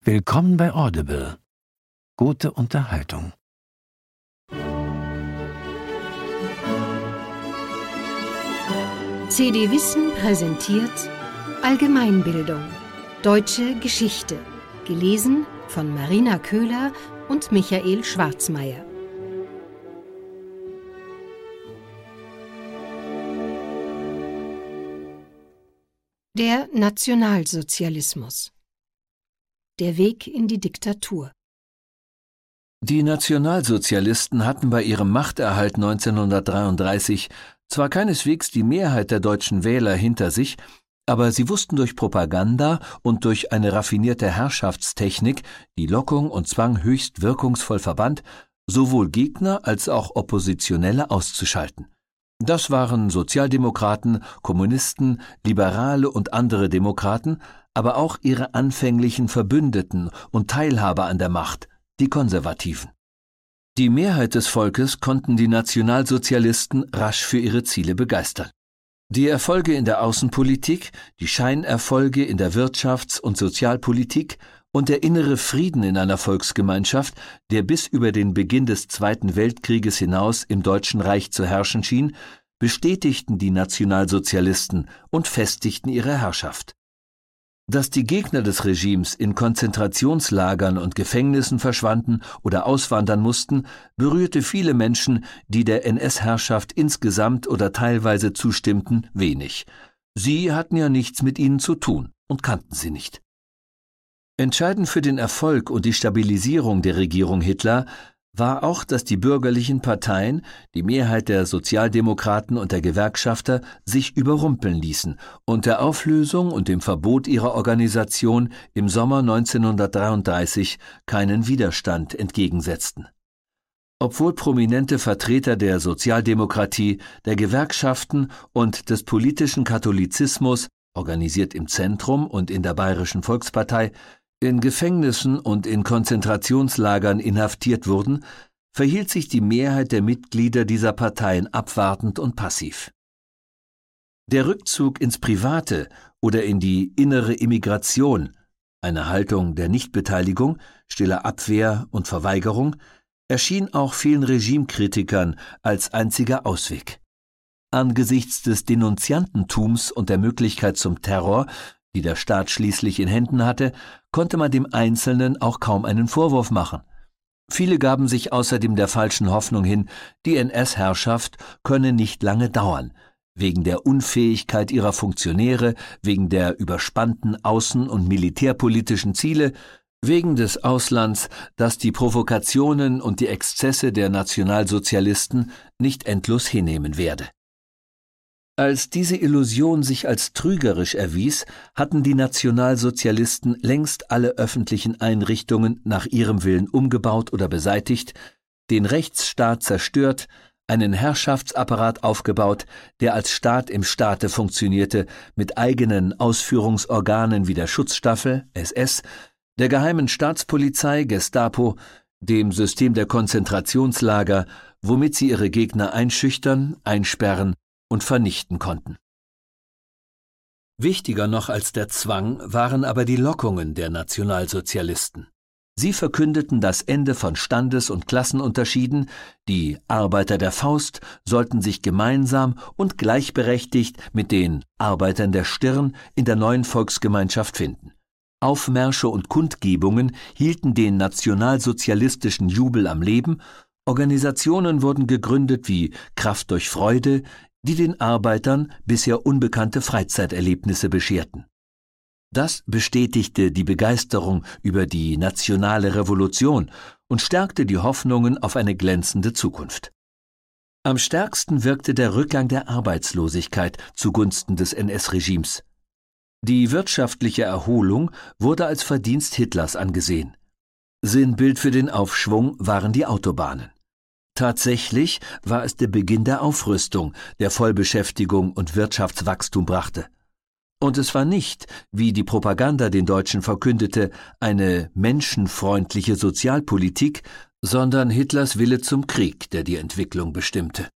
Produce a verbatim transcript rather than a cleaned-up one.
Willkommen bei Audible. Gute Unterhaltung. C D Wissen präsentiert Allgemeinbildung. Deutsche Geschichte. Gelesen von Marina Köhler und Michael Schwarzmeier. Der Nationalsozialismus. Der Weg in die Diktatur. Die Nationalsozialisten hatten bei ihrem Machterhalt neunzehnhundertdreiunddreißig zwar keineswegs die Mehrheit der deutschen Wähler hinter sich, aber sie wussten durch Propaganda und durch eine raffinierte Herrschaftstechnik, die Lockung und Zwang höchst wirkungsvoll verband, sowohl Gegner als auch Oppositionelle auszuschalten. Das waren Sozialdemokraten, Kommunisten, Liberale und andere Demokraten, aber auch ihre anfänglichen Verbündeten und Teilhaber an der Macht, die Konservativen. Die Mehrheit des Volkes konnten die Nationalsozialisten rasch für ihre Ziele begeistern. Die Erfolge in der Außenpolitik, die Scheinerfolge in der Wirtschafts- und Sozialpolitik und der innere Frieden in einer Volksgemeinschaft, der bis über den Beginn des Zweiten Weltkrieges hinaus im Deutschen Reich zu herrschen schien, bestätigten die Nationalsozialisten und festigten ihre Herrschaft. Dass die Gegner des Regimes in Konzentrationslagern und Gefängnissen verschwanden oder auswandern mussten, berührte viele Menschen, die der N S-Herrschaft insgesamt oder teilweise zustimmten, wenig. Sie hatten ja nichts mit ihnen zu tun und kannten sie nicht. Entscheidend für den Erfolg und die Stabilisierung der Regierung Hitler war auch, dass die bürgerlichen Parteien, die Mehrheit der Sozialdemokraten und der Gewerkschafter, sich überrumpeln ließen und der Auflösung und dem Verbot ihrer Organisation im Sommer neunzehnhundertdreiunddreißig keinen Widerstand entgegensetzten. Obwohl prominente Vertreter der Sozialdemokratie, der Gewerkschaften und des politischen Katholizismus, organisiert im Zentrum und in der Bayerischen Volkspartei, in Gefängnissen und in Konzentrationslagern inhaftiert wurden, verhielt sich die Mehrheit der Mitglieder dieser Parteien abwartend und passiv. Der Rückzug ins Private oder in die innere Immigration, eine Haltung der Nichtbeteiligung, stiller Abwehr und Verweigerung, erschien auch vielen Regimekritikern als einziger Ausweg. Angesichts des Denunziantentums und der Möglichkeit zum Terror, die der Staat schließlich in Händen hatte, konnte man dem Einzelnen auch kaum einen Vorwurf machen. Viele gaben sich außerdem der falschen Hoffnung hin, die N S-Herrschaft könne nicht lange dauern, wegen der Unfähigkeit ihrer Funktionäre, wegen der überspannten außen- und militärpolitischen Ziele, wegen des Auslands, das die Provokationen und die Exzesse der Nationalsozialisten nicht endlos hinnehmen werde. Als diese Illusion sich als trügerisch erwies, hatten die Nationalsozialisten längst alle öffentlichen Einrichtungen nach ihrem Willen umgebaut oder beseitigt, den Rechtsstaat zerstört, einen Herrschaftsapparat aufgebaut, der als Staat im Staate funktionierte, mit eigenen Ausführungsorganen wie der Schutzstaffel, S S, der geheimen Staatspolizei, Gestapo, dem System der Konzentrationslager, womit sie ihre Gegner einschüchtern, einsperren und vernichten konnten. Wichtiger noch als der Zwang waren aber die Lockungen der Nationalsozialisten. Sie verkündeten das Ende von Standes- und Klassenunterschieden, die Arbeiter der Faust sollten sich gemeinsam und gleichberechtigt mit den Arbeitern der Stirn in der neuen Volksgemeinschaft finden. Aufmärsche und Kundgebungen hielten den nationalsozialistischen Jubel am Leben, Organisationen wurden gegründet wie Kraft durch Freude, die den Arbeitern bisher unbekannte Freizeiterlebnisse bescherten. Das bestätigte die Begeisterung über die nationale Revolution und stärkte die Hoffnungen auf eine glänzende Zukunft. Am stärksten wirkte der Rückgang der Arbeitslosigkeit zugunsten des N S-Regimes. Die wirtschaftliche Erholung wurde als Verdienst Hitlers angesehen. Sinnbild für den Aufschwung waren die Autobahnen. Tatsächlich war es der Beginn der Aufrüstung, der Vollbeschäftigung und Wirtschaftswachstum brachte. Und es war nicht, wie die Propaganda den Deutschen verkündete, eine menschenfreundliche Sozialpolitik, sondern Hitlers Wille zum Krieg, der die Entwicklung bestimmte.